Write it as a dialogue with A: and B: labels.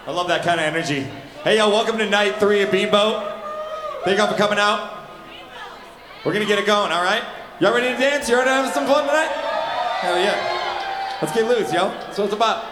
A: I love that kind of energy. Hey, y'all, welcome to night 3 of Beamboat. Thank y'all for coming out. We're gonna get it going, all right? Y'all ready to dance? You ready to have some fun tonight? Hell yeah. Let's get loose, yo. That's what it's about.